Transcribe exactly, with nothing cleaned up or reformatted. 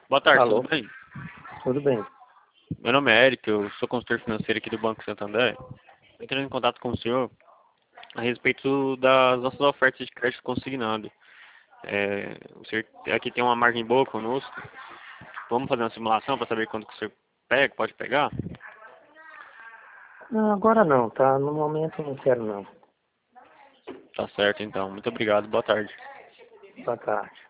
Boa tarde, Alô? tudo bem? Tudo bem. Meu nome é Eric, eu sou consultor financeiro aqui do Banco Santander. Estou entrando em contato com o senhor a respeito das nossas ofertas de crédito consignado. É, o senhor aqui tem uma margem boa conosco. Vamos fazer uma simulação para saber quanto que o senhor pega, pode pegar? Não, agora não, tá? No momento não quero não. Tá certo então. Muito obrigado, boa tarde. Boa tarde.